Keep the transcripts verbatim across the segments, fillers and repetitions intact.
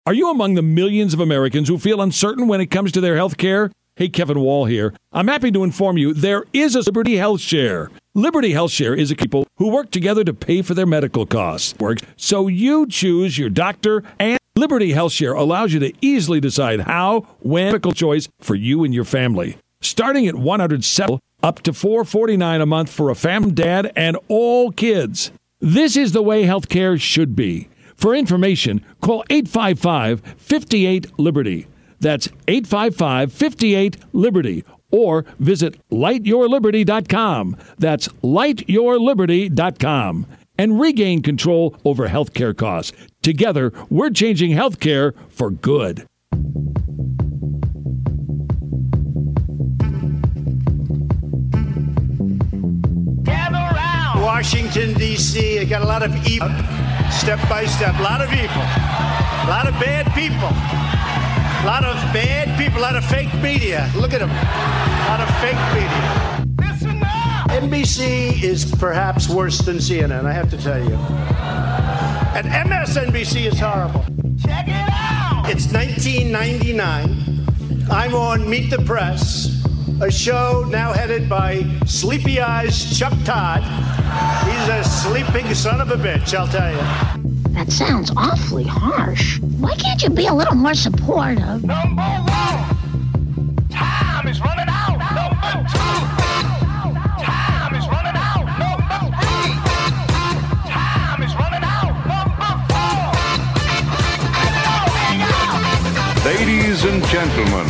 Are you among the millions of Americans who feel uncertain when it comes to their health care? Hey, Kevin Wall here. I'm happy to inform you there is a Liberty Health Share. Liberty Health Share is a people who work together to pay for their medical costs. Works so you choose your doctor, and Liberty Health Share allows you to easily decide how, when, medical choice for you and your family. Starting at one hundred seven dollars up to four hundred forty-nine dollars a month for a family, dad, and all kids. This is the way health care should be. For information, call eight five five, five eight, Liberty. That's eight five five, five eight, Liberty. Or visit light your liberty dot com. That's light your liberty dot com. And regain control over healthcare costs. Together, we're changing healthcare for good. Gather round. Washington, D C I got a lot of evil. Step by step. A lot of evil. A lot of bad people. A lot of bad people. A lot of fake media. Look at them. A lot of fake media. Listen up. N B C is perhaps worse than C N N, I have to tell you. And M S N B C is horrible. Check it out. It's nineteen ninety-nine. I'm on Meet the Press, a show now headed by Sleepy Eyes Chuck Todd. He's a sleeping son of a bitch, I'll tell you. That sounds awfully harsh. Why can't you be a little more supportive? Number one, time is running out. Number two, time is running out. Number three, time is running out. Number four. Ladies and gentlemen,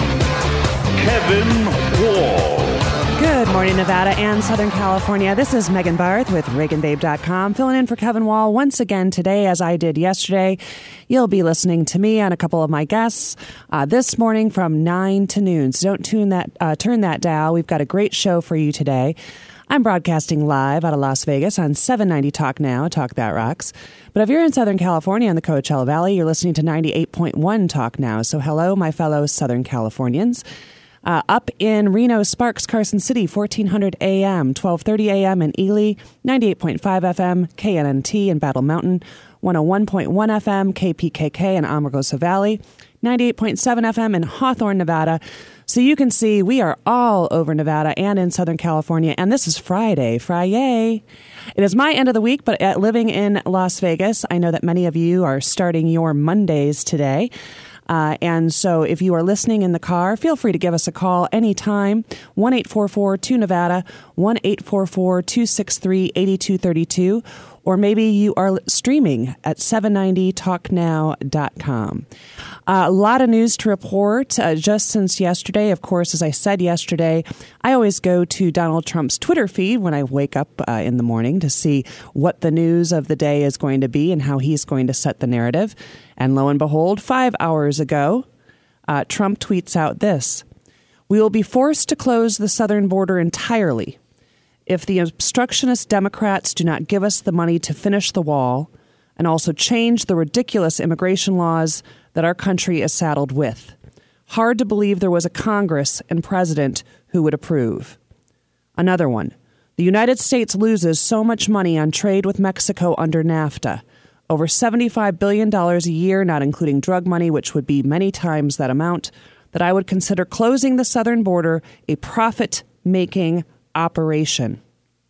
Kevin Wall. Good morning, Nevada and Southern California. This is Megan Barth with Reagan Babe dot com, filling in for Kevin Wall once again today, as I did yesterday. You'll be listening to me and a couple of my guests uh, this morning from nine to noon. So don't tune that, uh, turn that dial. We've got a great show for you today. I'm broadcasting live out of Las Vegas on seven ninety Talk Now, Talk That Rocks. But if you're in Southern California in the Coachella Valley, you're listening to ninety-eight point one Talk Now. So hello, my fellow Southern Californians. Uh, up in Reno, Sparks, Carson City, fourteen hundred A M, twelve thirty A M in Ely, ninety-eight point five F M, K N N T in Battle Mountain, one oh one point one F M, K P K K in Amargosa Valley, ninety-eight point seven F M in Hawthorne, Nevada. So you can see we are all over Nevada and in Southern California, and this is Friday. Friday. It is my end of the week, but at living in Las Vegas, I know that many of you are starting your Mondays today. Uh, and so if you are listening in the car, feel free to give us a call anytime, one eight four four two Nevada, one eight four four two six three eight two three two, or maybe you are streaming at seven ninety talk now dot com. Uh, a lot of news to report uh, just since yesterday. Of course, as I said yesterday, I always go to Donald Trump's Twitter feed when I wake up uh, in the morning to see what the news of the day is going to be and how he's going to set the narrative. And lo and behold, five hours ago, uh, Trump tweets out this: "We will be forced to close the southern border entirely if the obstructionist Democrats do not give us the money to finish the wall and also change the ridiculous immigration laws that our country is saddled with. Hard to believe there was a Congress and president who would approve." Another one: "The United States loses so much money on trade with Mexico under NAFTA. Over seventy-five billion dollars a year, not including drug money, which would be many times that amount, that I would consider closing the southern border a profit-making operation.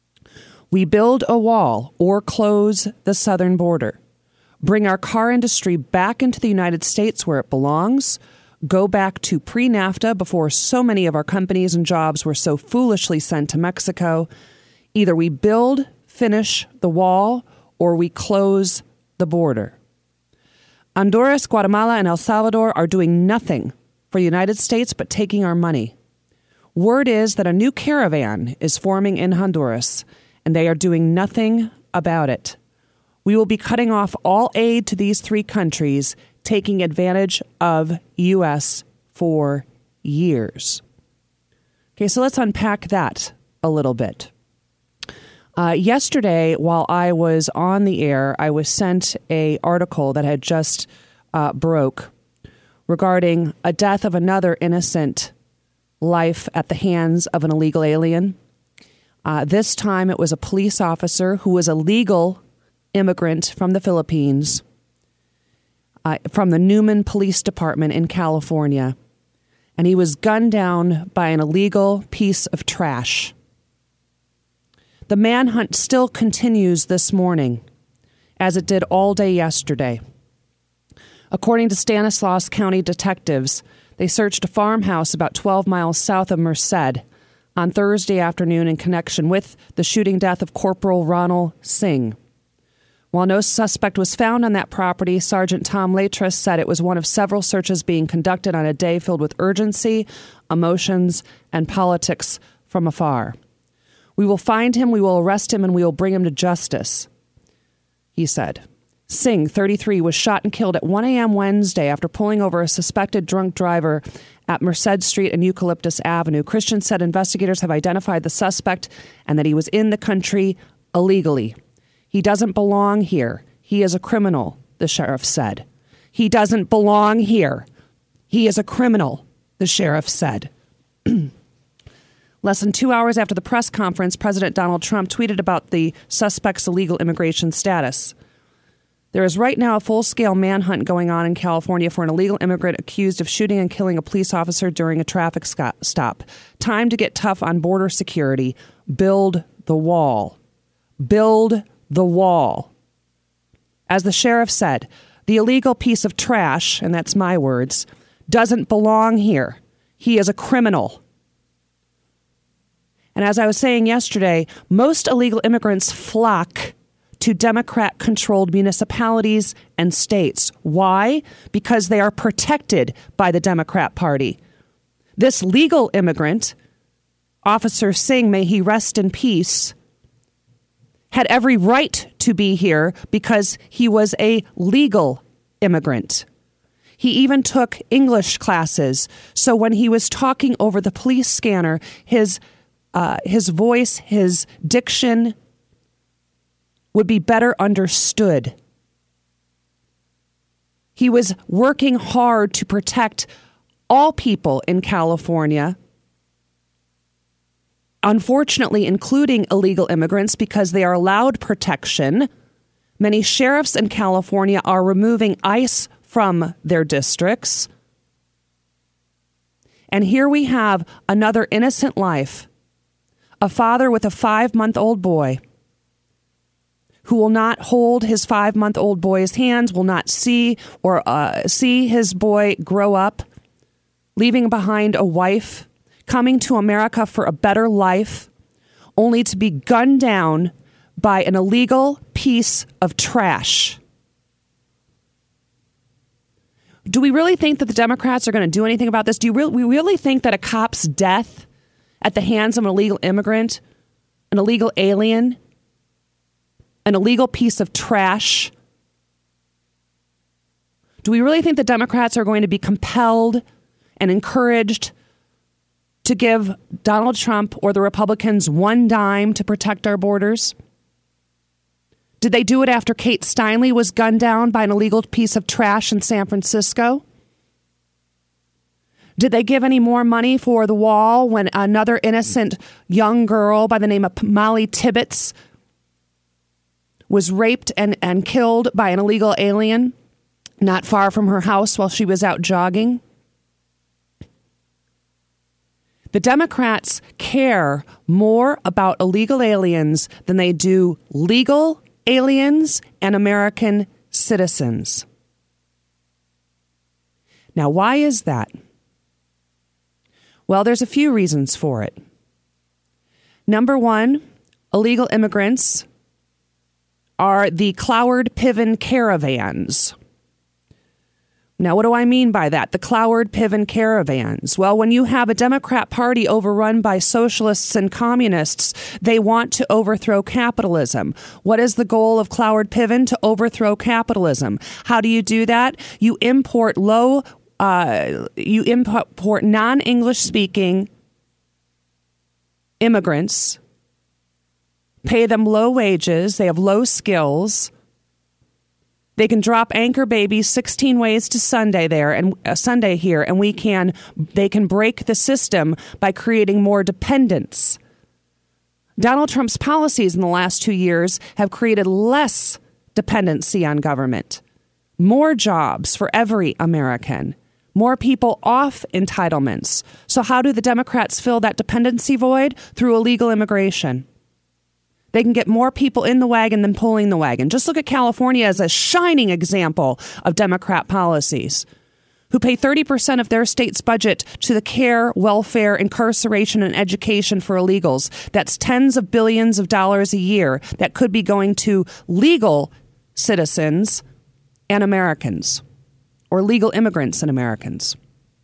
We build a wall or close the southern border, bring our car industry back into the United States where it belongs, go back to pre-NAFTA before so many of our companies and jobs were so foolishly sent to Mexico. Either we build, finish the wall, or we close the border. Honduras, Guatemala, and El Salvador are doing nothing for the United States but taking our money. Word is that a new caravan is forming in Honduras, and they are doing nothing about it. We will be cutting off all aid to these three countries, taking advantage of U S for years." Okay, so let's unpack that a little bit. Uh, yesterday, while I was on the air, I was sent a article that had just uh, broke regarding a death of another innocent life at the hands of an illegal alien. Uh, this time, it was a police officer who was a legal immigrant from the Philippines. uh, from the Newman Police Department in California. And he was gunned down by an illegal piece of trash. The manhunt still continues this morning, as it did all day yesterday. According to Stanislaus County detectives, they searched a farmhouse about twelve miles south of Merced on Thursday afternoon in connection with the shooting death of Corporal Ronald Singh. While no suspect was found on that property, Sergeant Tom Latris said it was one of several searches being conducted on a day filled with urgency, emotions, and politics from afar. We will find him, we will arrest him, and we will bring him to justice, he said. Singh, thirty-three, was shot and killed at one a.m. Wednesday after pulling over a suspected drunk driver at Merced Street and Eucalyptus Avenue. Christian said investigators have identified the suspect and that he was in the country illegally. He doesn't belong here. He is a criminal, the sheriff said. He doesn't belong here. He is a criminal, the sheriff said. Less than two hours after the press conference, President Donald Trump tweeted about the suspect's illegal immigration status. There is right now a full-scale manhunt going on in California for an illegal immigrant accused of shooting and killing a police officer during a traffic stop. Time to get tough on border security. Build the wall. Build the wall. As the sheriff said, the illegal piece of trash, and that's my words, doesn't belong here. He is a criminal. And as I was saying yesterday, most illegal immigrants flock to Democrat-controlled municipalities and states. Why? Because they are protected by the Democrat Party. This legal immigrant, Officer Singh, may he rest in peace, had every right to be here because he was a legal immigrant. He even took English classes, so when he was talking over the police scanner, his uh, his voice, his diction would be better understood. He was working hard to protect all people in California, unfortunately, including illegal immigrants, because they are allowed protection. Many sheriffs in California are removing ICE from their districts. And here we have another innocent life, a father with a five-month-old boy who will not hold his five-month-old boy's hands, will not see or uh, see his boy grow up, leaving behind a wife, coming to America for a better life, only to be gunned down by an illegal piece of trash. Do we really think that the Democrats are going to do anything about this? Do you really, we really think that a cop's death at the hands of an illegal immigrant, an illegal alien, an illegal piece of trash, do we really think the Democrats are going to be compelled and encouraged to give Donald Trump or the Republicans one dime to protect our borders? Did they do it after Kate Steinle was gunned down by an illegal piece of trash in San Francisco? Did they give any more money for the wall when another innocent young girl by the name of Molly Tibbetts was raped and, and killed by an illegal alien not far from her house while she was out jogging? The Democrats care more about illegal aliens than they do legal aliens and American citizens. Now, why is that? Well, there's a few reasons for it. Number one, illegal immigrants are the Cloward Piven caravans. Now, what do I mean by that? The Cloward Piven caravans. Well, when you have a Democrat Party overrun by socialists and communists, they want to overthrow capitalism. What is the goal of Cloward Piven? To overthrow capitalism. How do you do that? You import low, uh, you import non-English speaking immigrants, pay them low wages, they have low skills. They can drop anchor babies sixteen ways to Sunday there and uh, Sunday here, and we can. They can break the system by creating more dependence. Donald Trump's policies in the last two years have created less dependency on government, more jobs for every American, more people off entitlements. So how do the Democrats fill that dependency void? Through illegal immigration. They can get more people in the wagon than pulling the wagon. Just look at California as a shining example of Democrat policies, who pay thirty percent of their state's budget to the care, welfare, incarceration, and education for illegals. That's tens of billions of dollars a year that could be going to legal citizens and Americans, or legal immigrants and Americans.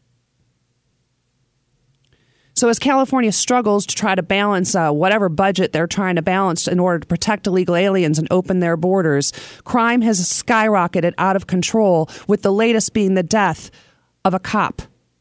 So as California struggles to try to balance uh, whatever budget they're trying to balance in order to protect illegal aliens and open their borders, crime has skyrocketed out of control, with the latest being the death of a cop.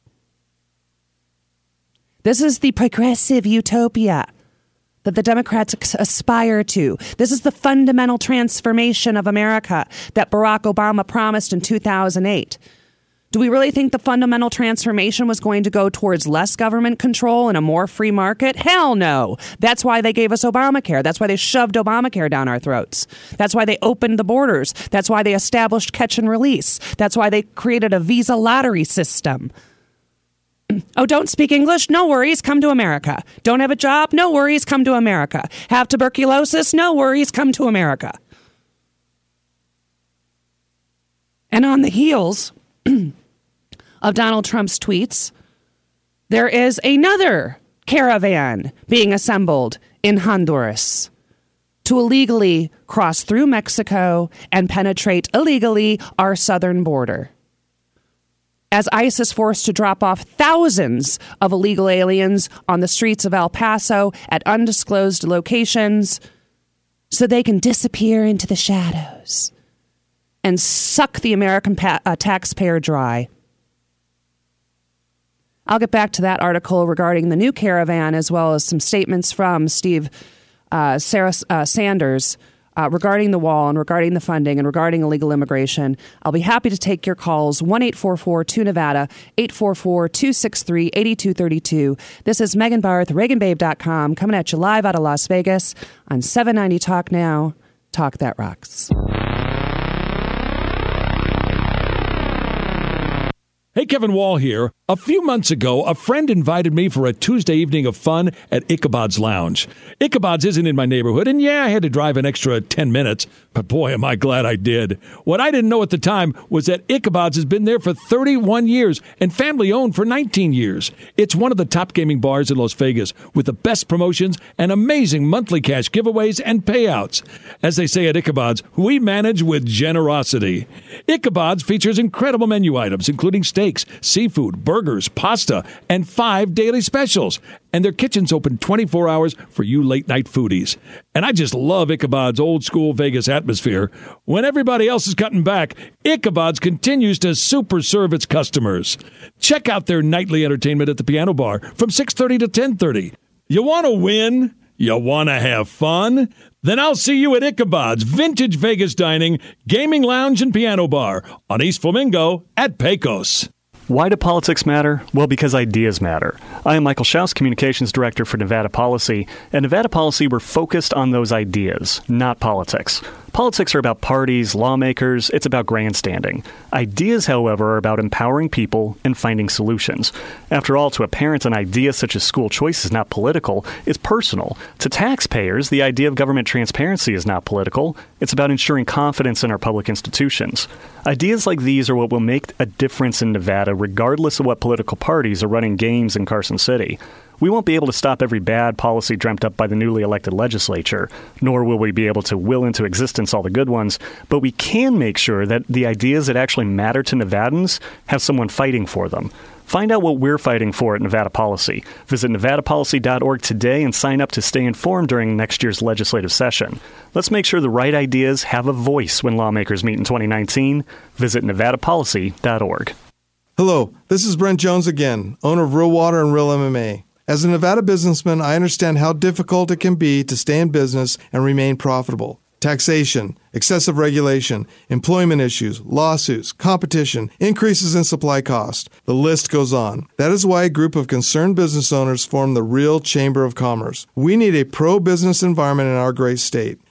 This is the progressive utopia that the Democrats aspire to. This is the fundamental transformation of America that Barack Obama promised in two thousand eight. Do we really think the fundamental transformation was going to go towards less government control and a more free market? Hell no. That's why they gave us Obamacare. That's why they shoved Obamacare down our throats. That's why they opened the borders. That's why they established catch and release. That's why they created a visa lottery system. Oh, don't speak English? No worries. Come to America. Don't have a job? No worries. Come to America. Have tuberculosis? No worries. Come to America. And on the heels of Donald Trump's tweets, there is another caravan being assembled in Honduras to illegally cross through Mexico and penetrate illegally our southern border. As ICE is forced to drop off thousands of illegal aliens on the streets of El Paso at undisclosed locations so they can disappear into the shadows and suck the American pa- uh, taxpayer dry. I'll get back to that article regarding the new caravan, as well as some statements from Steve uh, Sarah, uh, Sanders uh, regarding the wall and regarding the funding and regarding illegal immigration. I'll be happy to take your calls. one eight four four two Nevada, eight four four two six three eight two three two. This is Megan Barth, Reagan Babe dot com, coming at you live out of Las Vegas on seven ninety Talk Now. Talk That Rocks. Hey, Kevin Wall here. A few months ago, a friend invited me for a Tuesday evening of fun at Ichabod's Lounge. Ichabod's isn't in my neighborhood, and yeah, I had to drive an extra ten minutes, but boy, am I glad I did. What I didn't know at the time was that Ichabod's has been there for thirty-one years and family-owned for nineteen years. It's one of the top gaming bars in Las Vegas with the best promotions and amazing monthly cash giveaways and payouts. As they say at Ichabod's, we manage with generosity. Ichabod's features incredible menu items, including steaks, seafood, burgers, pasta, and five daily specials. And their kitchen's open twenty-four hours for you late-night foodies. And I just love Ichabod's old-school Vegas atmosphere. When everybody else is cutting back, Ichabod's continues to super serve its customers. Check out their nightly entertainment at the Piano Bar from six thirty to ten thirty. You want to win? You want to have fun? Then I'll see you at Ichabod's Vintage Vegas Dining, Gaming Lounge, and Piano Bar on East Flamingo at Pecos. Why do politics matter? Well, because ideas matter. I am Michael Schaus, Communications Director for Nevada Policy. At Nevada Policy, we're focused on those ideas, not politics. Politics are about parties, lawmakers. It's about grandstanding. Ideas, however, are about empowering people and finding solutions. After all, to a parent, an idea such as school choice is not political. It's personal. To taxpayers, the idea of government transparency is not political. It's about ensuring confidence in our public institutions. Ideas like these are what will make a difference in Nevada, regardless of what political parties are running games in Carson City. We won't be able to stop every bad policy dreamt up by the newly elected legislature, nor will we be able to will into existence all the good ones, but we can make sure that the ideas that actually matter to Nevadans have someone fighting for them. Find out what we're fighting for at Nevada Policy. Visit nevada policy dot org today and sign up to stay informed during next year's legislative session. Let's make sure the right ideas have a voice when lawmakers meet in twenty nineteen. Visit nevada policy dot org. Hello, this is Brent Jones again, owner of Real Water and Real M M A. As a Nevada businessman, I understand how difficult it can be to stay in business and remain profitable. Taxation, excessive regulation, employment issues, lawsuits, competition, increases in supply cost. The list goes on. That is why a group of concerned business owners formed the Real Chamber of Commerce. We need a pro-business environment in our great state.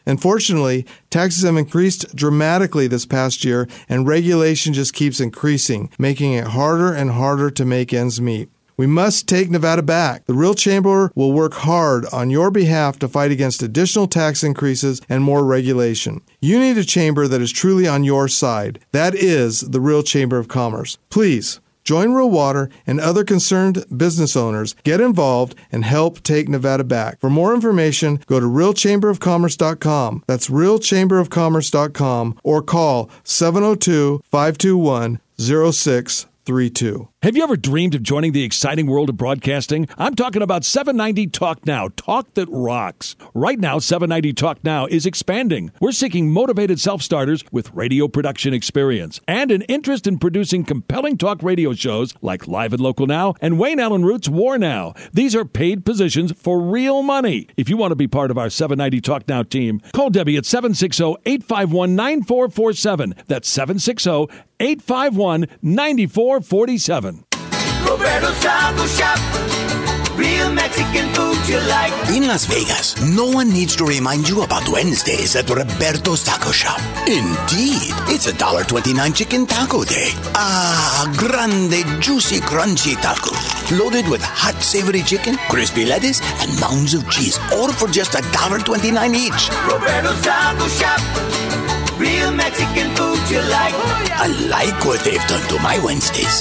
Unfortunately, taxes have increased dramatically this past year, and regulation just keeps increasing, making it harder and harder to make ends meet. We must take Nevada back. The Real Chamber will work hard on your behalf to fight against additional tax increases and more regulation. You need a chamber that is truly on your side. That is the Real Chamber of Commerce. Please, join Real Water and other concerned business owners. Get involved and help take Nevada back. For more information, go to real chamber of commerce dot com. That's real chamber of commerce dot com or call seven oh two, five two one, oh six three two. Have you ever dreamed of joining the exciting world of broadcasting? I'm talking about seven ninety Talk Now, talk that rocks. Right now, seven ninety Talk Now is expanding. We're seeking motivated self-starters with radio production experience and an interest in producing compelling talk radio shows like Live and Local Now and Wayne Allen Root's War Now. These are paid positions for real money. If you want to be part of our seven ninety Talk Now team, call Debbie at seven six zero, eight five one, nine four four seven. That's seven six zero, eight five one, nine four four seven. Roberto's Taco Shop. Real Mexican food you like. In Las Vegas, no one needs to remind you about Wednesdays at Roberto's Taco Shop. Indeed, it's a one dollar twenty-nine chicken taco day. Ah, grande, juicy, crunchy taco. Loaded with hot, savory chicken, crispy lettuce, and mounds of cheese. All for just one dollar twenty-nine each. Roberto's Taco Shop. Real Mexican food you like. I like what they've done to my Wednesdays.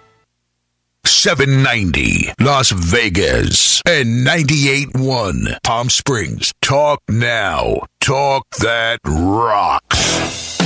seven ninety Las Vegas and ninety-eight point one Palm Springs. Talk now. Talk that rocks.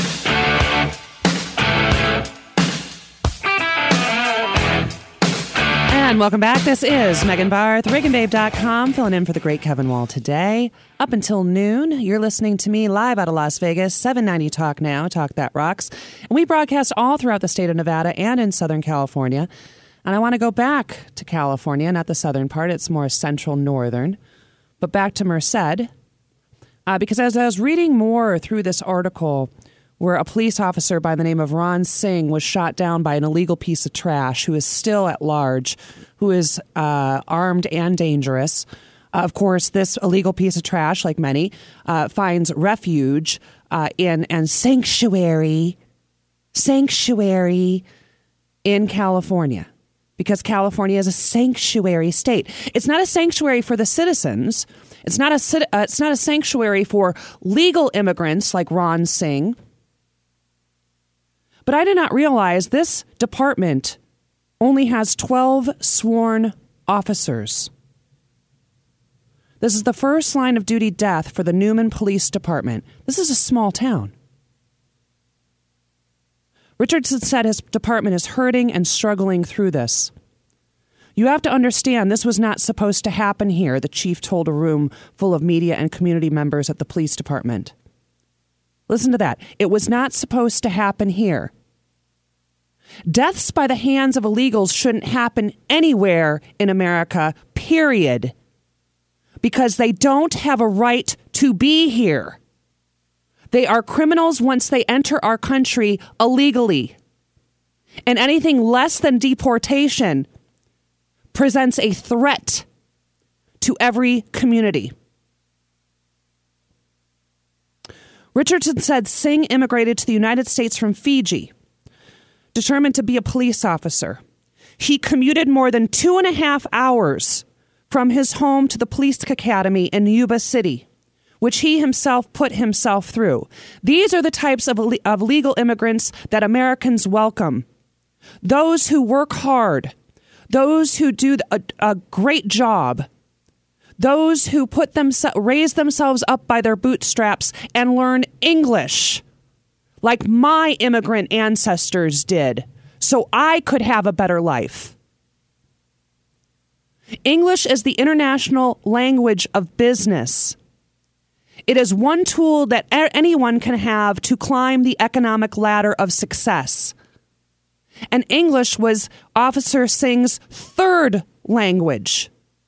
And welcome back. This is Megan Barth, Reagan Babe dot com, filling in for the great Kevin Wall today. Up until noon, you're listening to me live out of Las Vegas, seven ninety Talk Now, Talk That Rocks. And we broadcast all throughout the state of Nevada and in Southern California. And I want to go back to California, not the southern part. It's more central northern. But back to Merced. Uh, because as I was reading more through this article where a police officer by the name of Ron Singh was shot down by an illegal piece of trash who is still at large, who is uh, armed and dangerous. Uh, of course, this illegal piece of trash, like many, uh, finds refuge uh, in and sanctuary, sanctuary in California. Because California is a sanctuary state. It's not a sanctuary for the citizens. It's not a uh, it's not a sanctuary for legal immigrants like Ron Singh. But I did not realize this department only has twelve sworn officers. This is the first line of duty death for the Newman Police Department. This is a small town. Richardson said his department is hurting and struggling through this. You have to understand this was not supposed to happen here, the chief told a room full of media and community members at the police department. Listen to that. It was not supposed to happen here. Deaths by the hands of illegals shouldn't happen anywhere in America, period. Because they don't have a right to be here. They are criminals once they enter our country illegally. And anything less than deportation presents a threat to every community. Richardson said Singh immigrated to the United States from Fiji, determined to be a police officer. He commuted more than two and a half hours from his home to the police academy in Yuba City, which he himself put himself through. These are the types of, of legal immigrants that Americans welcome. Those who work hard, those who do a, a great job, those who put them, raise themselves up by their bootstraps and learn English like my immigrant ancestors did, so I could have a better life. English is the international language of business. It is one tool that anyone can have to climb the economic ladder of success. And English was Officer Singh's third language.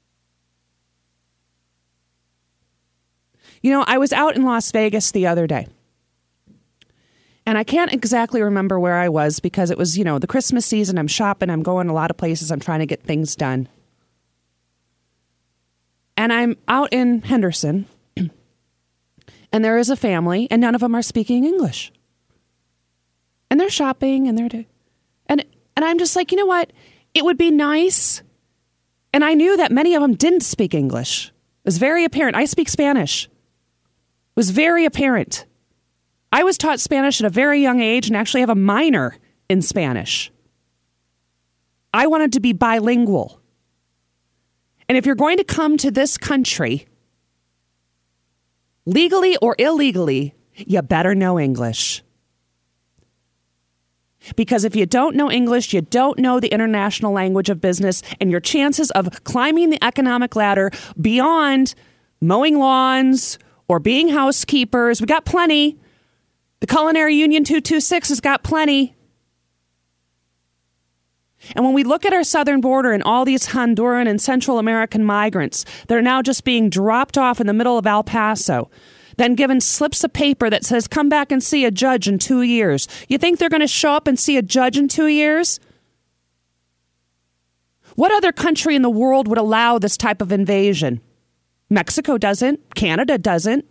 You know, I was out in Las Vegas the other day. And I can't exactly remember where I was because it was, you know, the Christmas season. I'm shopping. I'm going a lot of places. I'm trying to get things done. And I'm out in Henderson. And And there is a family, and none of them are speaking English. And they're shopping, and they're doing, and and I'm just like, you know what? It would be nice. And I knew that many of them didn't speak English. It was very apparent. I speak Spanish. It was very apparent. I was taught Spanish at a very young age and actually have a minor in Spanish. I wanted to be bilingual. And if you're going to come to this country, legally or illegally, you better know English. Because if you don't know English, you don't know the international language of business, and your chances of climbing the economic ladder beyond mowing lawns or being housekeepers, we got plenty. The Culinary Union two two six has got plenty. And when we look at our southern border and all these Honduran and Central American migrants that are now just being dropped off in the middle of El Paso, then given slips of paper that says, come back and see a judge in two years. You think they're going to show up and see a judge in two years? What other country in the world would allow this type of invasion? Mexico doesn't. Canada doesn't.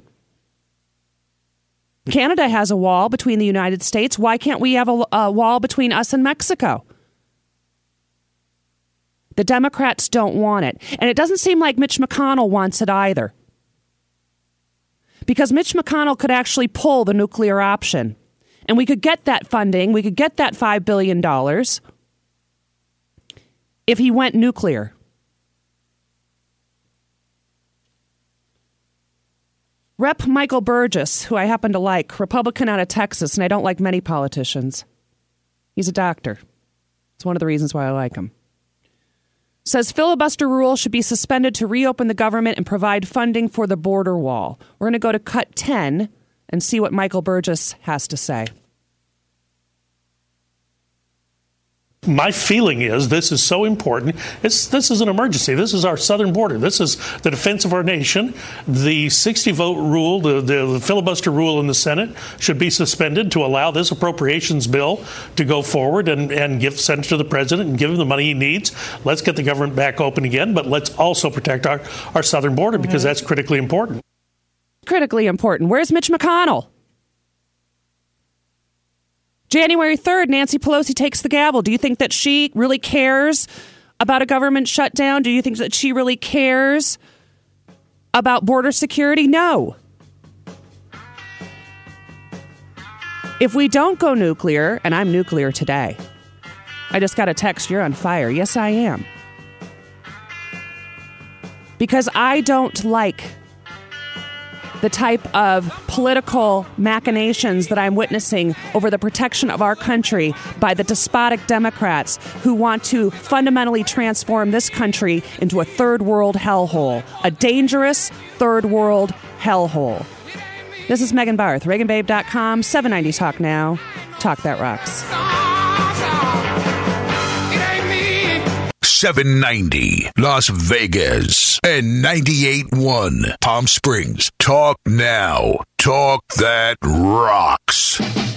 Canada has a wall between the United States. Why can't we have a, a wall between us and Mexico? The Democrats don't want it. And it doesn't seem like Mitch McConnell wants it either. Because Mitch McConnell could actually pull the nuclear option. And we could get that funding. We could get that five billion dollars if he went nuclear. Representative Michael Burgess, who I happen to like, Republican out of Texas, and I don't like many politicians. He's a doctor. It's one of the reasons why I like him. Says filibuster rule should be suspended to reopen the government and provide funding for the border wall. We're going to go to cut ten and see what Michael Burgess has to say. My feeling is this is so important. It's, this is an emergency. This is our southern border. This is the defense of our nation. The sixty-vote rule, the, the, the filibuster rule in the Senate should be suspended to allow this appropriations bill to go forward and, and give send it to the president and give him the money he needs. Let's get the government back open again, but let's also protect our, our southern border because mm-hmm. that's critically important. Critically important. Where's Mitch McConnell? January third, Nancy Pelosi takes the gavel. Do you think that she really cares about a government shutdown? Do you think that she really cares about border security? No. If we don't go nuclear, and I'm nuclear today. I just got a text, you're on fire. Yes, I am. Because I don't like the type of political machinations that I'm witnessing over the protection of our country by the despotic Democrats who want to fundamentally transform this country into a third world hellhole, a dangerous third world hellhole. This is Megan Barth, Reagan Babe dot com, seven ninety Talk Now. Talk that rocks. seven ninety Las Vegas and ninety-eight point one Palm Springs. Talk now. Talk that rocks.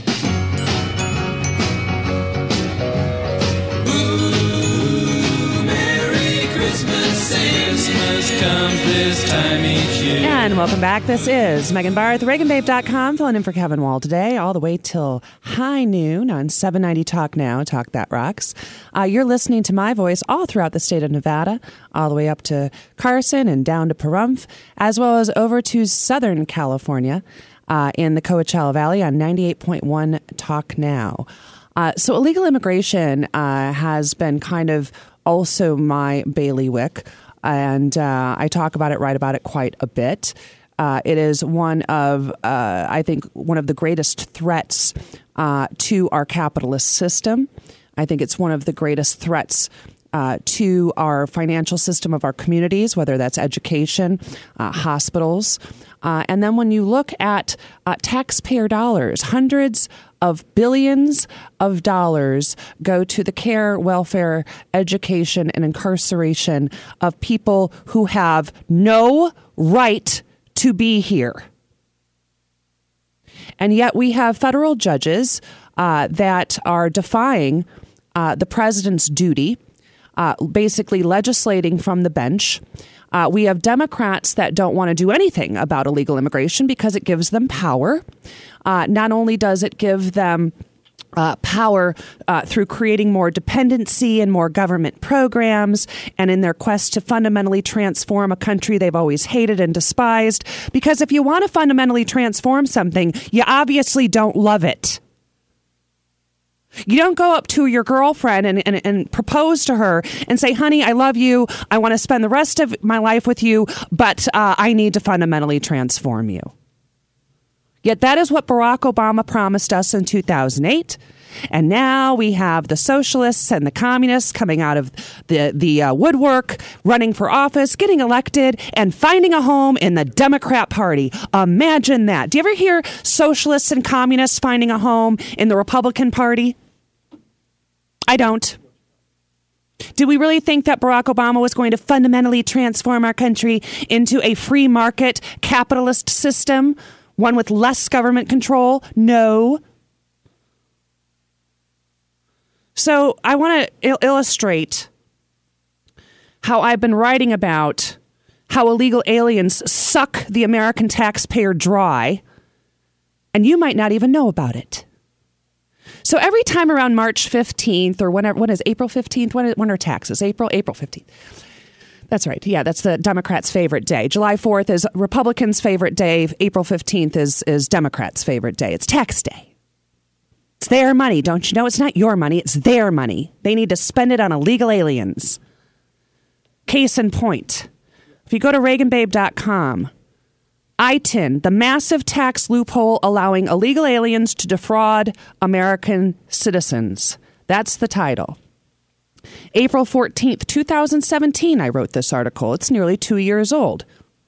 Ooh, Merry Christmas, Christmas comes this time each year. And welcome back. This is Megan Barth, Reagan Babe dot com, filling in for Kevin Wall today, all the way till high noon on seven ninety Talk Now, Talk That Rocks. Uh, you're listening to my voice all throughout the state of Nevada, all the way up to Carson and down to Pahrump, as well as over to Southern California uh, in the Coachella Valley on ninety-eight point one Talk Now. Uh, so illegal immigration uh, has been kind of also my bailiwick. And uh, I talk about it, write about it quite a bit. Uh, it is one of, uh, I think, one of the greatest threats uh, to our capitalist system. I think it's one of the greatest threats uh, to our financial system of our communities, whether that's education, uh, hospitals. Uh, and then when you look at uh, taxpayer dollars, hundreds of billions of dollars go to the care, welfare, education, and incarceration of people who have no right to be here. And yet we have federal judges uh, that are defying uh, the president's duty, uh, basically legislating from the bench, Uh, we have Democrats that don't want to do anything about illegal immigration because it gives them power. Uh, not only does it give them Uh, power uh, through creating more dependency and more government programs, and in their quest to fundamentally transform a country they've always hated and despised. Because if you want to fundamentally transform something, you obviously don't love it. You don't go up to your girlfriend and, and, and propose to her and say, honey, I love you. I want to spend the rest of my life with you, but uh, I need to fundamentally transform you. Yet that is what Barack Obama promised us in two thousand eight. And now we have the socialists and the communists coming out of the, the uh, woodwork, running for office, getting elected, and finding a home in the Democrat Party. Imagine that. Do you ever hear socialists and communists finding a home in the Republican Party? I don't. Do we really think that Barack Obama was going to fundamentally transform our country into a free market capitalist system? One with less government control? No. So I want to il- illustrate how I've been writing about how illegal aliens suck the American taxpayer dry, and you might not even know about it. So every time around March fifteenth, or whenever, when is April fifteenth? When, when are taxes? April, April fifteenth. That's right. Yeah, that's the Democrats' favorite day. July fourth is Republicans' favorite day. April fifteenth is, is Democrats' favorite day. It's tax day. It's their money. Don't you know? It's not your money. It's their money. They need to spend it on illegal aliens. Case in point. If you go to Reagan Babe dot com, I T I N, the massive tax loophole allowing illegal aliens to defraud American citizens. That's the title. April fourteenth, twenty seventeen, I wrote this article. It's nearly two years old.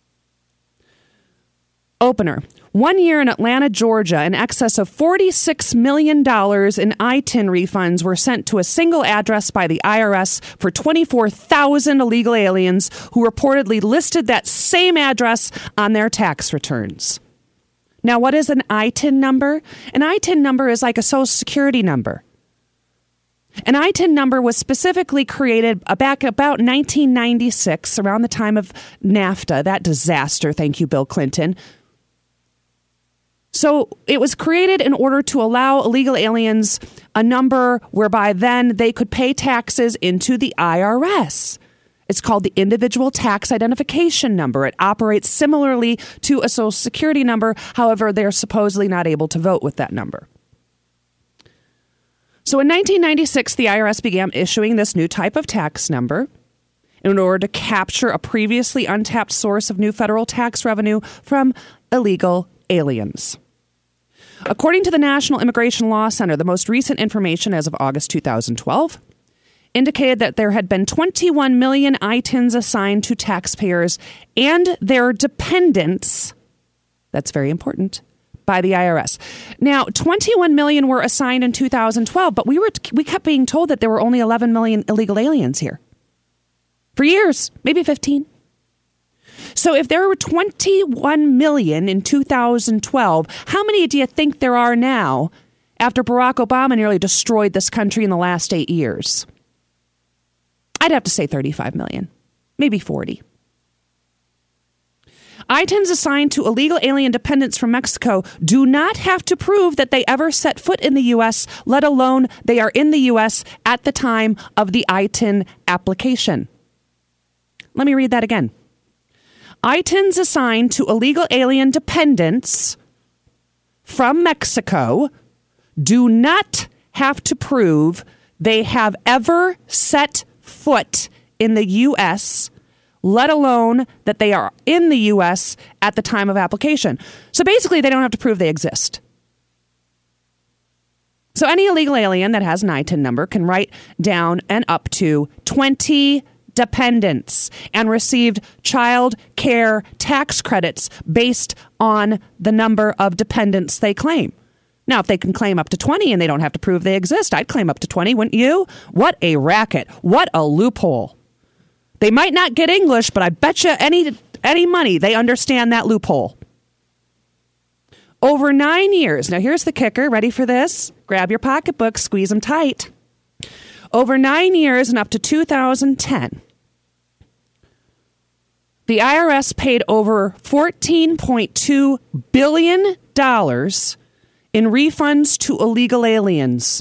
Opener. One year in Atlanta, Georgia, in excess of forty-six million dollars in I T I N refunds were sent to a single address by the I R S for twenty-four thousand illegal aliens who reportedly listed that same address on their tax returns. Now, what is an I T I N number? An I T I N number is like a Social Security number. An I T I N number was specifically created back about nineteen ninety-six, around the time of NAFTA, that disaster, thank you, Bill Clinton. So it was created in order to allow illegal aliens a number whereby then they could pay taxes into the I R S. It's called the Individual Tax Identification Number. It operates similarly to a Social Security number. However, they're supposedly not able to vote with that number. So in nineteen ninety-six, the I R S began issuing this new type of tax number in order to capture a previously untapped source of new federal tax revenue from illegal aliens. According to the National Immigration Law Center, the most recent information as of August two thousand twelve indicated that there had been twenty-one million I T I Ns assigned to taxpayers and their dependents. That's very important. By the I R S. Now, twenty-one million were assigned in two thousand twelve, but we were we kept being told that there were only eleven million illegal aliens here. For years, maybe fifteen. So if there were twenty-one million in two thousand twelve, how many do you think there are now after Barack Obama nearly destroyed this country in the last eight years? I'd have to say thirty-five million, maybe forty. I T I Ns assigned to illegal alien dependents from Mexico do not have to prove that they ever set foot in the U S, let alone they are in the U S at the time of the I T I N application. Let me read that again. I T I Ns assigned to illegal alien dependents from Mexico do not have to prove they have ever set foot in the U S, let alone that they are in the U S at the time of application. So basically, they don't have to prove they exist. So any illegal alien that has an I T I N number can write down and up to twenty dependents and received child care tax credits based on the number of dependents they claim. Now, if they can claim up to twenty and they don't have to prove they exist, I'd claim up to twenty, wouldn't you? What a racket. What a loophole. They might not get English, but I bet you any, any money they understand that loophole. Over nine years. Now, here's the kicker. Ready for this? Grab your pocketbook, squeeze them tight. Over nine years and up to two thousand ten, The I R S paid over fourteen point two billion dollars in refunds to illegal aliens.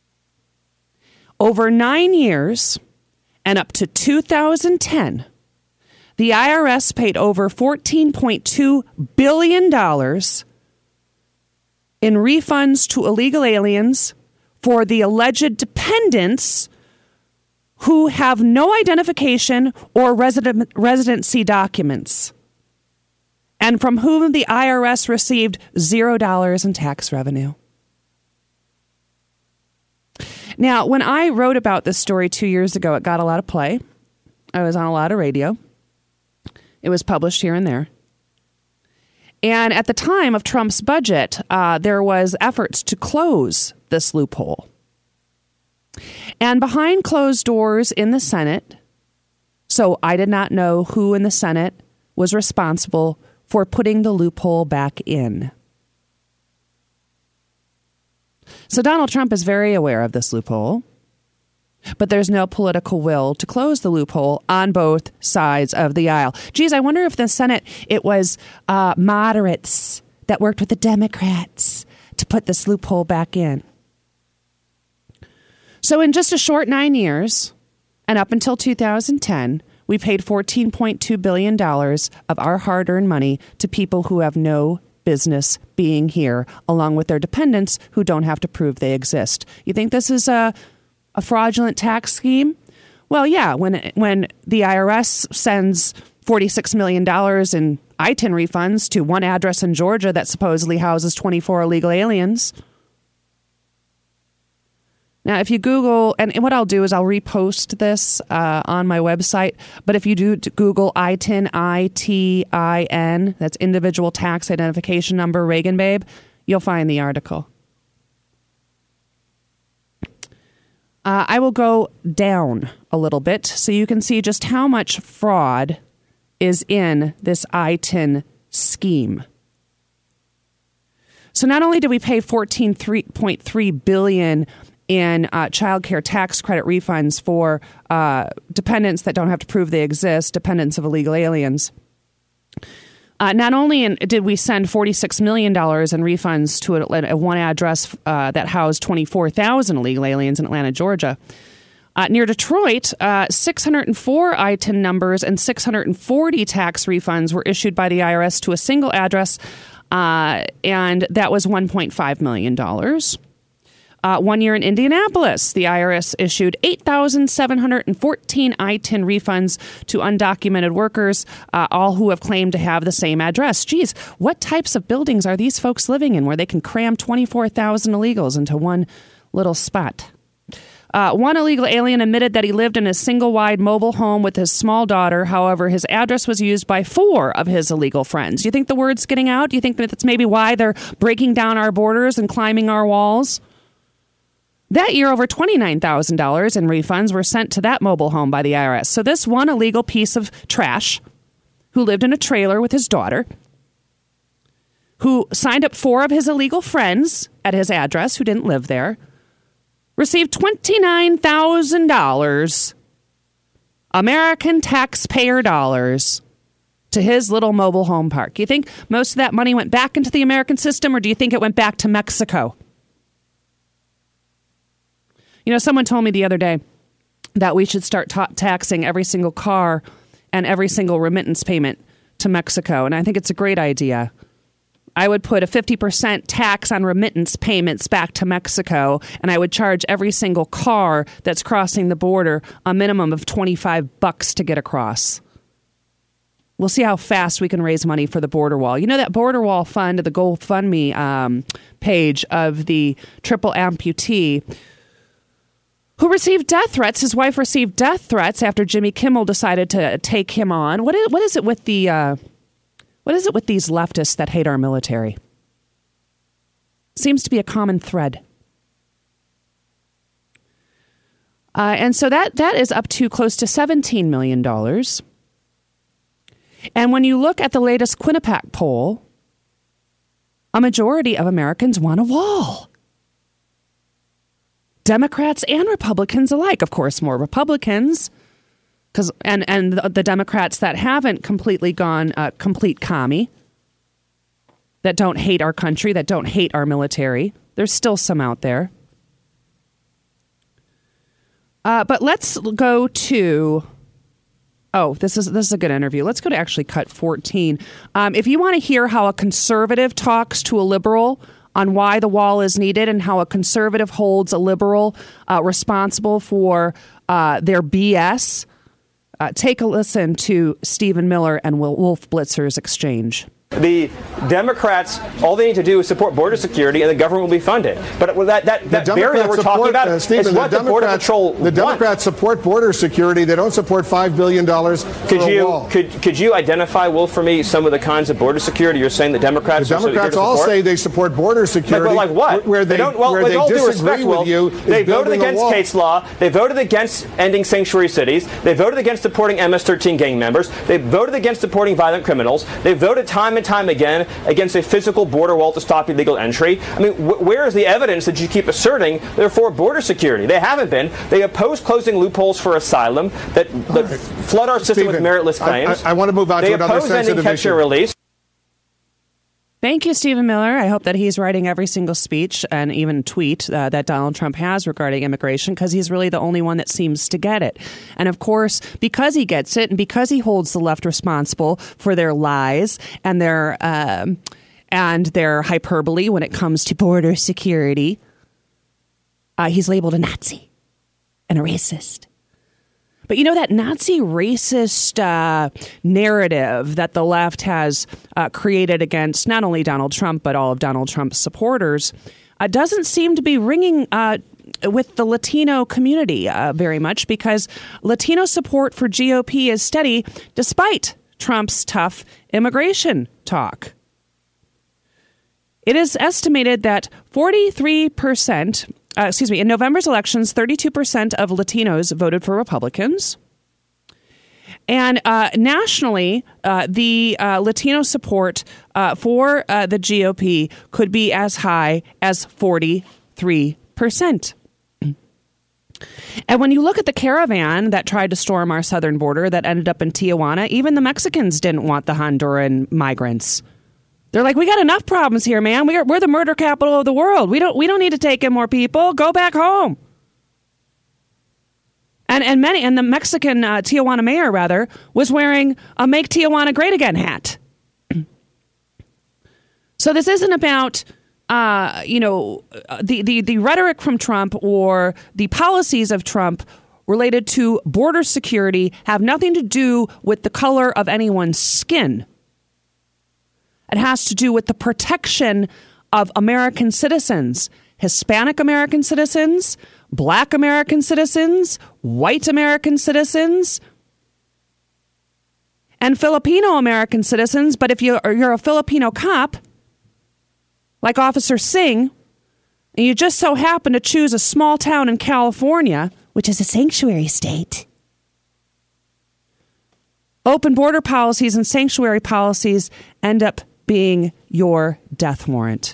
Over nine years and up to two thousand ten, the I R S paid over fourteen point two billion dollars in refunds to illegal aliens for the alleged dependents who have no identification or resident, residency documents, and from whom the I R S received zero dollars in tax revenue. Now, when I wrote about this story two years ago, it got a lot of play. I was on a lot of radio. It was published here and there. And at the time of Trump's budget, uh, there was efforts to close this loophole. And behind closed doors in the Senate, so I did not know who in the Senate was responsible for putting the loophole back in. So Donald Trump is very aware of this loophole, but there's no political will to close the loophole on both sides of the aisle. Geez, I wonder if the Senate, it was uh, moderates that worked with the Democrats to put this loophole back in. So in just a short nine years, and up until two thousand ten, we paid fourteen point two billion dollars of our hard-earned money to people who have no business being here, along with their dependents who don't have to prove they exist. You think this is a, a fraudulent tax scheme? Well, yeah, when when the I R S sends forty-six million dollars in I T I N refunds to one address in Georgia that supposedly houses twenty-four illegal aliens. Now, if you Google, and what I'll do is I'll repost this uh, on my website, but if you do Google I T I N, I T I N, that's Individual Tax Identification Number, Reagan Babe, you'll find the article. Uh, I will go down a little bit so you can see just how much fraud is in this I T I N scheme. So not only did we pay fourteen point three billion dollars in uh, child care tax credit refunds for uh, dependents that don't have to prove they exist, dependents of illegal aliens. Uh, not only in, did we send forty-six million dollars in refunds to a, a one address uh, that housed twenty-four thousand illegal aliens in Atlanta, Georgia. Uh, near Detroit, uh, six hundred four I T I N numbers and six hundred forty tax refunds were issued by the I R S to a single address, uh, and that was one point five million dollars. Uh, one year in Indianapolis, the I R S issued eight thousand seven hundred fourteen I T I N refunds to undocumented workers, uh, all who have claimed to have the same address. Geez, what types of buildings are these folks living in where they can cram twenty-four thousand illegals into one little spot? Uh, one illegal alien admitted that he lived in a single-wide mobile home with his small daughter. However, his address was used by four of his illegal friends. Do you think the word's getting out? Do you think that that's maybe why they're breaking down our borders and climbing our walls? That year, over twenty-nine thousand dollars in refunds were sent to that mobile home by the I R S. So this one illegal piece of trash who lived in a trailer with his daughter, who signed up four of his illegal friends at his address who didn't live there, received twenty-nine thousand dollars, American taxpayer dollars, to his little mobile home park. You think most of that money went back into the American system, or do you think it went back to Mexico? You know, someone told me the other day that we should start ta- taxing every single car and every single remittance payment to Mexico. And I think it's a great idea. I would put a fifty percent tax on remittance payments back to Mexico, and I would charge every single car that's crossing the border a minimum of twenty-five bucks to get across. We'll see how fast we can raise money for the border wall. You know, that border wall fund, the GoFundMe um, page of the triple amputee who received death threats. His wife received death threats after Jimmy Kimmel decided to take him on. What is, what is it with the uh, what is it with these leftists that hate our military? Seems to be a common thread. Uh, and so that that is up to close to seventeen million dollars. And when you look at the latest Quinnipiac poll, a majority of Americans want a wall. Democrats and Republicans alike. Of course, more Republicans. Because and and the, the Democrats that haven't completely gone uh, complete commie, that don't hate our country, that don't hate our military, there's still some out there. Uh, but let's go to. Oh, this is this is a good interview. Let's go to actually cut fourteen. Um, if you want to hear how a conservative talks to a liberal on why the wall is needed and how a conservative holds a liberal uh, responsible for uh, their B S, uh, take a listen to Stephen Miller and Wolf Blitzer's exchange. The Democrats, all they need to do is support border security, and the government will be funded. But that that, that barrier that we're support, talking about uh, Stephen, is what the, the Border Patrol The Democrats want. support border security. They don't support five billion dollars for could a you, wall. Could, could you identify, Wolf, for me, some of the kinds of border security you're saying the Democrats The Democrats all support? say they support border security. Like, well, like what? Where they, they don't, well, where with they all due disagree respect, with Wolf, you they voted against Kate's law. They voted against ending sanctuary cities. They voted against deporting M S thirteen gang members. They voted against deporting violent criminals. They voted time and time again against a physical border wall to stop illegal entry. I mean, wh- where is the evidence that you keep asserting they're for border security? They haven't been. They oppose closing loopholes for asylum that, that right. flood our system Stephen, with meritless claims. I, I, I want to move on they to another sensitive issue. They oppose ending catch and release. Thank you, Stephen Miller. I hope that he's writing every single speech and even tweet uh, that Donald Trump has regarding immigration, because he's really the only one that seems to get it. And of course, because he gets it and because he holds the left responsible for their lies and their um, and their hyperbole when it comes to border security, uh, he's labeled a Nazi and a racist. But you know, that Nazi racist uh, narrative that the left has uh, created against not only Donald Trump, but all of Donald Trump's supporters uh, doesn't seem to be ringing uh, with the Latino community uh, very much, because Latino support for G O P is steady despite Trump's tough immigration talk. It is estimated that forty-three percent, uh, excuse me, in November's elections, thirty-two percent of Latinos voted for Republicans. And uh, nationally, uh, the uh, Latino support uh, for uh, the G O P could be as high as forty-three percent. And when you look at the caravan that tried to storm our southern border that ended up in Tijuana, even the Mexicans didn't want the Honduran migrants. They're like, we got enough problems here, man. We are, we're the murder capital of the world. We don't we don't need to take in more people. Go back home. And and many and the Mexican uh, Tijuana mayor rather was wearing a "Make Tijuana Great Again" hat. So this isn't about uh, you know the, the the rhetoric from Trump or the policies of Trump related to border security have nothing to do with the color of anyone's skin. It has to do with the protection of American citizens, Hispanic American citizens, Black American citizens, white American citizens, and Filipino American citizens. But if you're, you're a Filipino cop, like Officer Singh, and you just so happen to choose a small town in California, which is a sanctuary state, open border policies and sanctuary policies end up being your death warrant.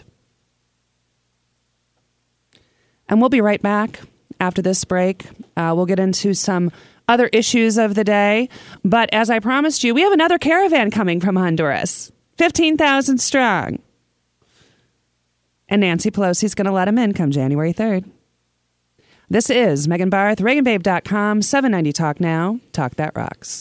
And we'll be right back after this break. Uh, we'll get into some other issues of the day. But as I promised you, we have another caravan coming from Honduras, fifteen thousand strong. And Nancy Pelosi's going to let them in come January third. This is Megan Barth, Reagan Babe dot com, seven ninety Talk Now. Talk That Rocks.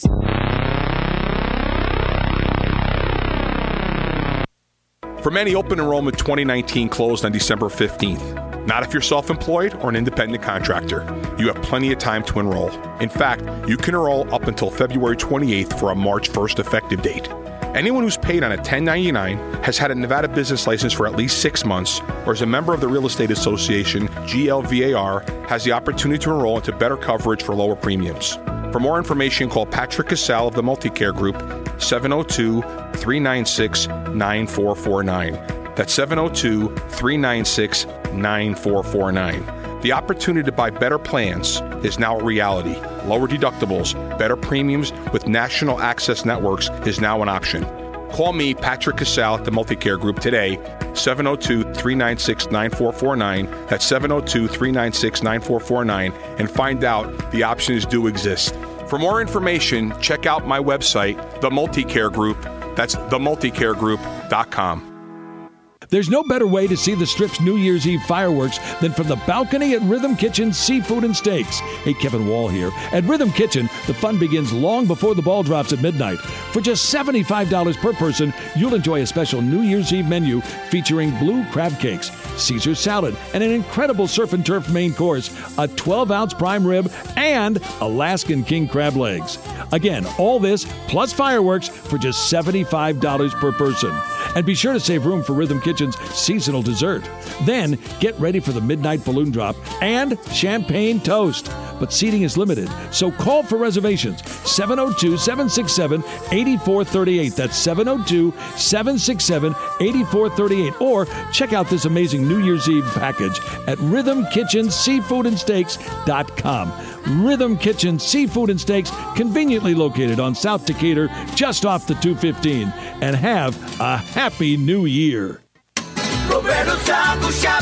For many, open enrollment twenty nineteen closed on December fifteenth. Not if you're self-employed or an independent contractor. You have plenty of time to enroll. In fact, you can enroll up until February twenty-eighth for a March first effective date. Anyone who's paid on a ten ninety-nine, has had a Nevada business license for at least six months, or is a member of the Real Estate Association, G L V A R, has the opportunity to enroll into better coverage for lower premiums. For more information, call Patrick Casale of the Multicare Group, seven oh two, three nine six, nine four four nine. That's seven oh two, three nine six, nine four four nine. The opportunity to buy better plans is now a reality. Lower deductibles, better premiums with national access networks is now an option. Call me, Patrick Casale, at the Multicare Group today, seven oh two, three nine six, nine four four nine. That's seven oh two, three nine six, nine four four nine, and find out the options do exist. For more information, check out my website, The Multicare Group. That's the multicare group dot com. There's no better way to see the Strip's New Year's Eve fireworks than from the balcony at Rhythm Kitchen Seafood and Steaks. Hey, Kevin Wall here. At Rhythm Kitchen, the fun begins long before the ball drops at midnight. For just seventy-five dollars per person, you'll enjoy a special New Year's Eve menu featuring blue crab cakes, Caesar salad, and an incredible surf and turf main course, a twelve-ounce prime rib, and Alaskan king crab legs. Again, all this plus fireworks for just seventy-five dollars per person. And be sure to save room for Rhythm Kitchen's seasonal dessert. Then get ready for the midnight balloon drop and champagne toast. But seating is limited, so call for reservations. seven oh two, seven six seven, eight four three eight. That's seven oh two, seven six seven, eight four three eight. Or check out this amazing New Year's Eve package at Rhythm Kitchen Seafood and Steaks dot com. Rhythm Kitchen Seafood and Steaks, conveniently located on South Decatur, just off the two fifteen. And have a happy new year. Roberto's Taco Shop.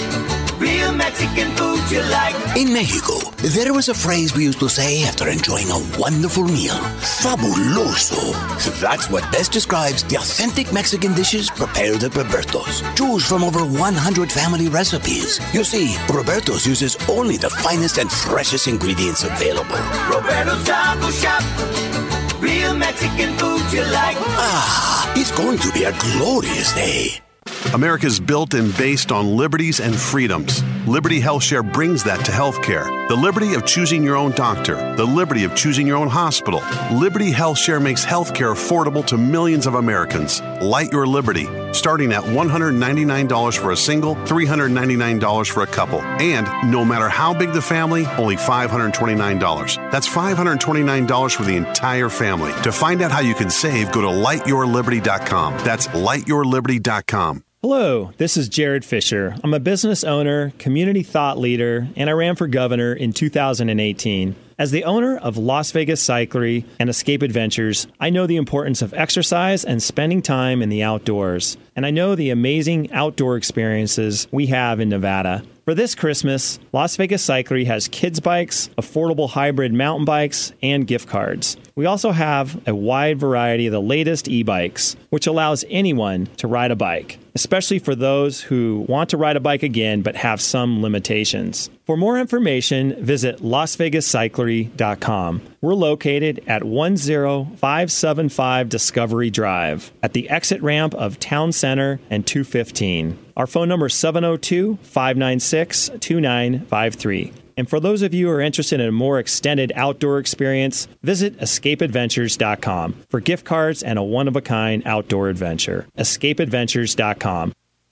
Real Mexican food you like. In Mexico, there was a phrase we used to say after enjoying a wonderful meal. Fabuloso. That's what best describes the authentic Mexican dishes prepared at Roberto's. Choose from over one hundred family recipes. You see, Roberto's uses only the finest and freshest ingredients available. Roberto's Taco Shop. Real Mexican food you like. Ah, it's going to be a glorious day. America's built and based on liberties and freedoms. Liberty HealthShare brings that to healthcare. The liberty of choosing your own doctor. The liberty of choosing your own hospital. Liberty HealthShare makes healthcare affordable to millions of Americans. Light your liberty, starting at one hundred ninety-nine dollars for a single, three hundred ninety-nine dollars for a couple. And no matter how big the family, only five hundred twenty-nine dollars. That's five hundred twenty-nine dollars for the entire family. To find out how you can save, go to light your liberty dot com. That's light your liberty dot com. Hello, this is Jared Fisher. I'm a business owner, community thought leader, and I ran for governor in two thousand eighteen. As the owner of Las Vegas Cyclery and Escape Adventures, I know the importance of exercise and spending time in the outdoors. And I know the amazing outdoor experiences we have in Nevada. For this Christmas, Las Vegas Cyclery has kids bikes, affordable hybrid mountain bikes, and gift cards. We also have a wide variety of the latest e-bikes, which allows anyone to ride a bike, especially for those who want to ride a bike again but have some limitations. For more information, visit las vegas cyclery dot com. We're located at one zero five seven five Discovery Drive at the exit ramp of Town Center and two fifteen. Our phone number is seven oh two, five nine six, two nine five three. And for those of you who are interested in a more extended outdoor experience, visit escape adventures dot com for gift cards and a one-of-a-kind outdoor adventure. escape adventures dot com.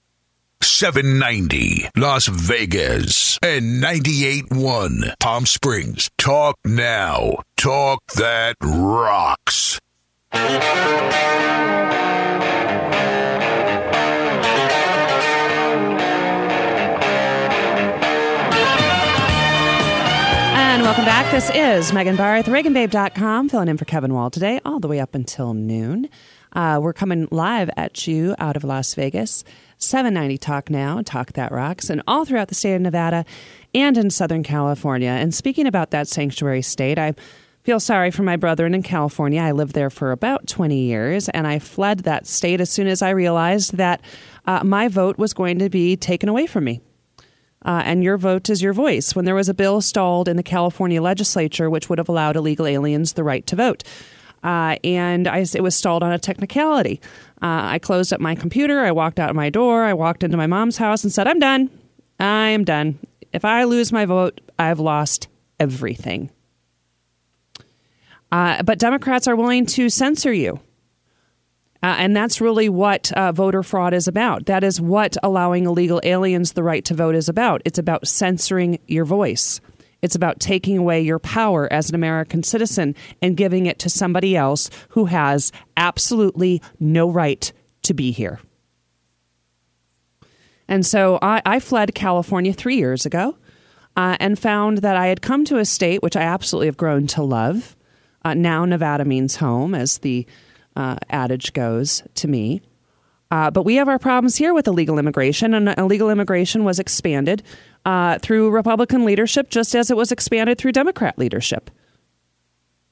seven ninety Las Vegas and ninety-eight point one Palm Springs. Talk now. Talk that rocks. And welcome back. This is Megan Barth, Reagan Babe dot com, filling in for Kevin Wall today, all the way up until noon. Uh, we're coming live at you out of Las Vegas. seven ninety Talk Now, Talk That Rocks, and all throughout the state of Nevada and in Southern California. And speaking about that sanctuary state, I feel sorry for my brethren in California. I lived there for about twenty years, and I fled that state as soon as I realized that uh, my vote was going to be taken away from me. Uh, and your vote is your voice. When there was a bill stalled in the California legislature, which would have allowed illegal aliens the right to vote. Uh, and I, it was stalled on a technicality. Uh, I closed up my computer. I walked out my door. I walked into my mom's house and said, I'm done. I am done. If I lose my vote, I've lost everything. Uh, but Democrats are willing to censor you. Uh, and that's really what uh, voter fraud is about. That is what allowing illegal aliens the right to vote is about. It's about censoring your voice. It's about taking away your power as an American citizen and giving it to somebody else who has absolutely no right to be here. And so I, I fled California three years ago uh, and found that I had come to a state which I absolutely have grown to love. Uh, now Nevada means home, as the uh, adage goes to me. Uh, but we have our problems here with illegal immigration, and illegal immigration was expanded uh, through Republican leadership, just as it was expanded through Democrat leadership.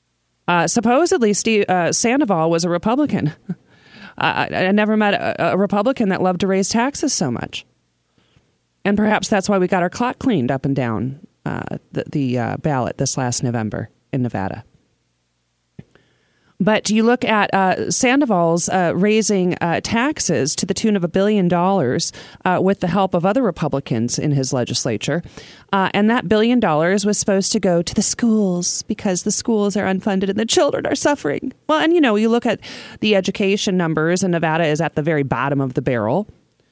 Uh, supposedly, Steve uh, Sandoval was a Republican. I, I never met a, a Republican that loved to raise taxes so much. And perhaps that's why we got our clock cleaned up and down uh, the, the uh, ballot this last November in Nevada. But you look at uh, Sandoval's uh, raising uh, taxes to the tune of a billion dollars uh, with the help of other Republicans in his legislature. Uh, and that billion dollars was supposed to go to the schools because the schools are unfunded and the children are suffering. Well, and, you know, you look at the education numbers and Nevada is at the very bottom of the barrel.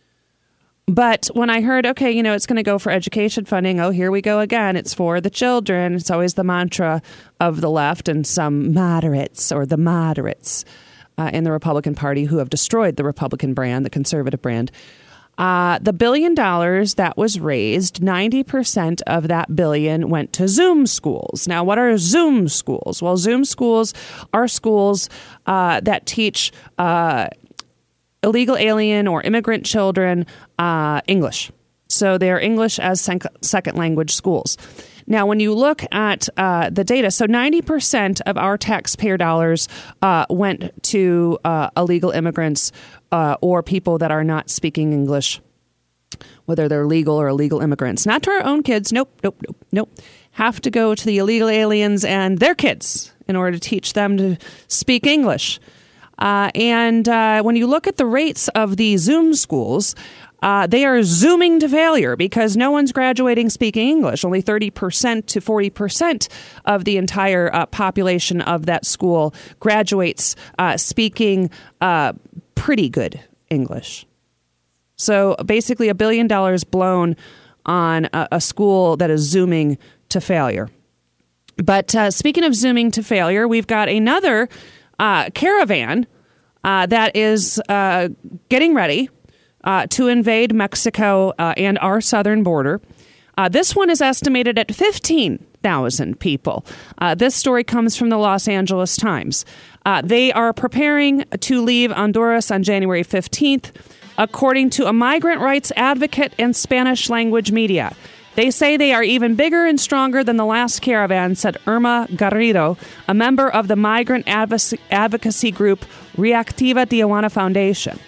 But when I heard, okay, you know, it's going to go for education funding. Oh, here we go again. It's for the children. It's always the mantra of the left and some moderates or the moderates uh, in the Republican Party who have destroyed the Republican brand, the conservative brand. Uh, the billion dollars that was raised, ninety percent of that billion went to Zoom schools. Now, what are Zoom schools? Well, Zoom schools are schools uh, that teach uh illegal alien or immigrant children uh, English. So they're English as sec- second language schools. Now, when you look at uh, the data, so ninety percent of our taxpayer dollars uh, went to uh, illegal immigrants uh, or people that are not speaking English, whether they're legal or illegal immigrants. Not to our own kids. Nope, nope, nope, nope. Have to go to the illegal aliens and their kids in order to teach them to speak English. Uh, and uh, when you look at the rates of the Zoom schools, uh, they are zooming to failure because no one's graduating speaking English. Only thirty percent to forty percent of the entire uh, population of that school graduates uh, speaking uh, pretty good English. So basically a billion dollars blown on a, a school that is zooming to failure. But uh, speaking of zooming to failure, we've got another Uh, caravan uh, that is uh, getting ready uh, to invade Mexico uh, and our southern border. Uh, this one is estimated at fifteen thousand people. Uh, this story comes from the Los Angeles Times. Uh, they are preparing to leave Honduras on January fifteenth, according to a migrant rights advocate and Spanish language media. They say they are even bigger and stronger than the last caravan, said Irma Garrido, a member of the migrant advocacy group Reactiva Tijuana Foundation.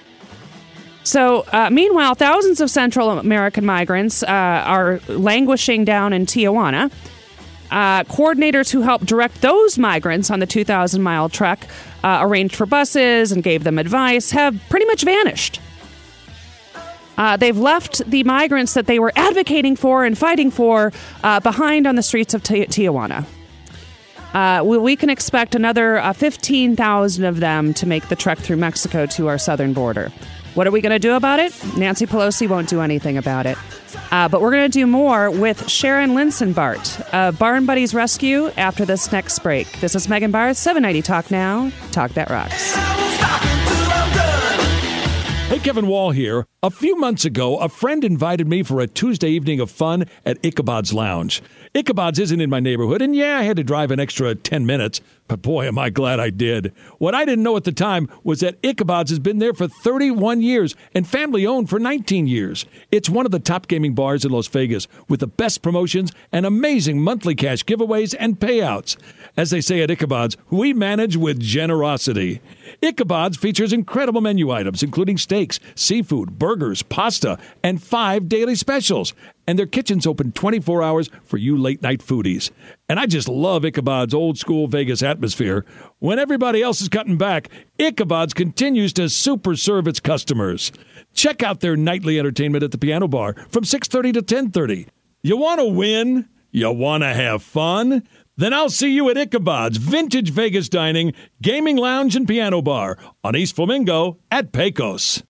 So, uh, meanwhile, thousands of Central American migrants uh, are languishing down in Tijuana. Uh, coordinators who helped direct those migrants on the two thousand mile trek, uh, arranged for buses and gave them advice, have pretty much vanished. Uh, they've left the migrants that they were advocating for and fighting for uh, behind on the streets of Ti- Tijuana. Uh, we, we can expect another uh, fifteen thousand of them to make the trek through Mexico to our southern border. What are we going to do about it? Nancy Pelosi won't do anything about it. Uh, but we're going to do more with Sharon Linsenbart of Barn Buddies Rescue after this next break. This is Megan Barth, seven ninety Talk Now. Talk That Rocks. Hey, Kevin Wall here. A few months ago, a friend invited me for a Tuesday evening of fun at Ichabod's Lounge. Ichabod's isn't in my neighborhood, and yeah, I had to drive an extra ten minutes, but boy, am I glad I did. What I didn't know at the time was that Ichabod's has been there for thirty-one years and family-owned for nineteen years. It's one of the top gaming bars in Las Vegas with the best promotions and amazing monthly cash giveaways and payouts. As they say at Ichabod's, we manage with generosity. Ichabod's features incredible menu items, including steaks, seafood, burgers, pasta, and five daily specials. And their kitchen's open twenty-four hours for you late-night foodies. And I just love Ichabod's old-school Vegas atmosphere. When everybody else is cutting back, Ichabod's continues to super serve its customers. Check out their nightly entertainment at the Piano Bar from six thirty to ten thirty. You want to win? You want to have fun? Then I'll see you at Ichabod's Vintage Vegas Dining, Gaming Lounge, and Piano Bar on East Flamingo at Pecos.